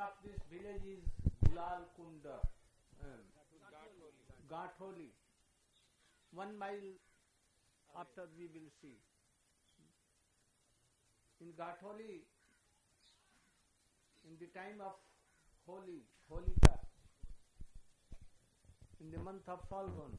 of this village is Gulal Kunda, Gatholi. 1 mile after we will see. In Gatholi, in the time of Holika, in the month of Falgun,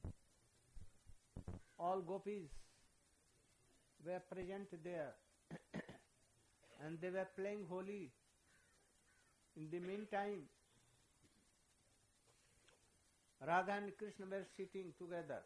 all gopis were present there and they were playing Holi. In the meantime, Radha and Krishna were sitting together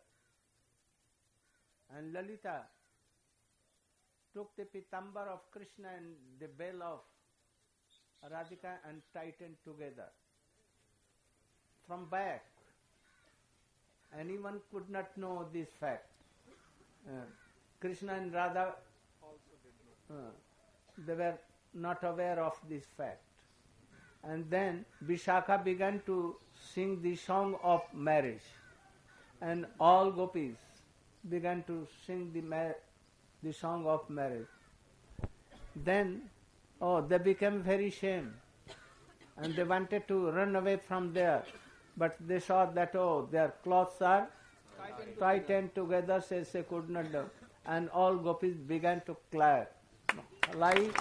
and Lalita took the pitambar of Krishna and the bell of Radhika and tightened together. From back, anyone could not know this fact. Krishna and Radha they were not aware of this fact. And then Vishakha began to sing the song of marriage. And all gopis began to sing the song of marriage. Then, they became very ashamed. And they wanted to run away from there. But they saw that, their clothes are tightened together, says they could not do. And all gopis began to clap. Like,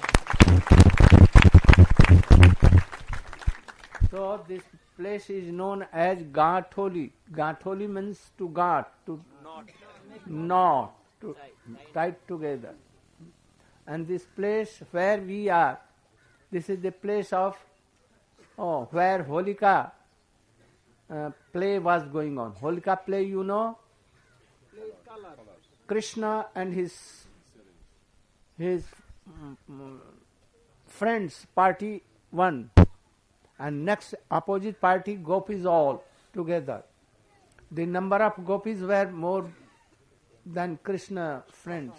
so this place is known as Gatholi. Gatholi means to gat, to knot, to tight together. And this place where we are, this is the place of where Holika play was going on. Holika play, you know, Krishna and his friends party one, and next opposite party gopis all together. The number of gopis were more than Krishna friends.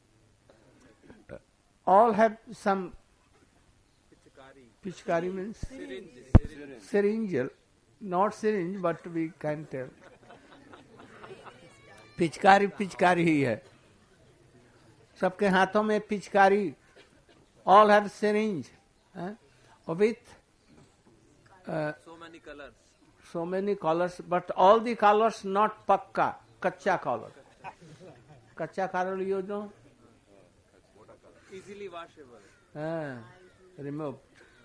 All have some pichkari means syringe, not syringe, but we can tell. पिचकारी ही है. सबके हाथों में पिचकारी. All have syringe with so many colors, but all the colors not pakka, kacha color. Kacha color you know? Easily washable. Removed.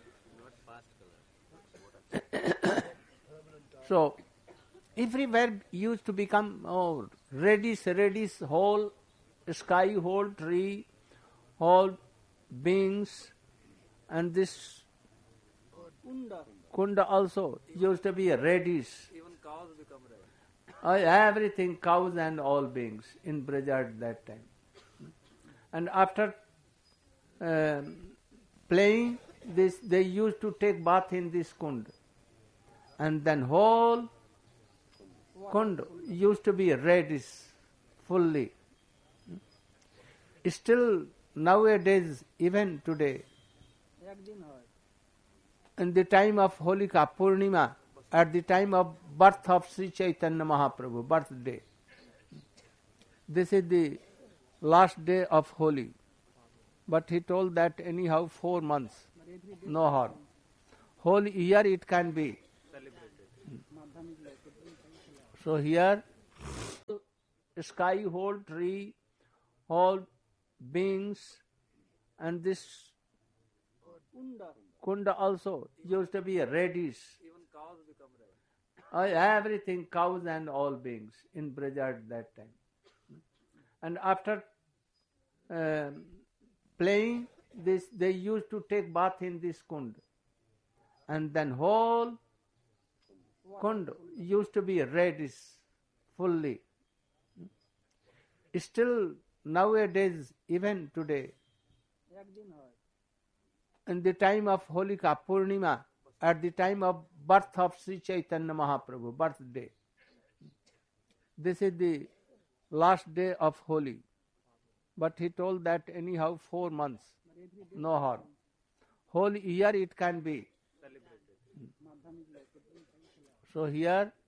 Not fast color. So, everywhere used to become reddish, whole sky, whole tree, whole beings, and this kunda also used to be reddish. Even cows become red. Everything, cows and all beings in Braja at that time. And after playing this, they used to take bath in this kund. And then whole kund used to be reddish fully. Still nowadays, even today, in the time of Holika Purnima, at the time of birth of Sri Chaitanya Mahaprabhu, birthday, this is the last day of Holi. But he told that anyhow 4 months, no harm. Whole year it can be. So here, sky, whole tree, whole beings, and this kunda also used to be reddish. Even cows become red. Everything, cows and all beings in Braja at that time. And after playing this, they used to take bath in this kund. And then whole kund used to be reddish fully. Still nowadays, even today, in the time of Holika Purnima, at the time of birth of Sri Chaitanya Mahaprabhu, birthday, this is the last day of Holi. But he told that anyhow 4 months, no harm. Whole year it can be. So here,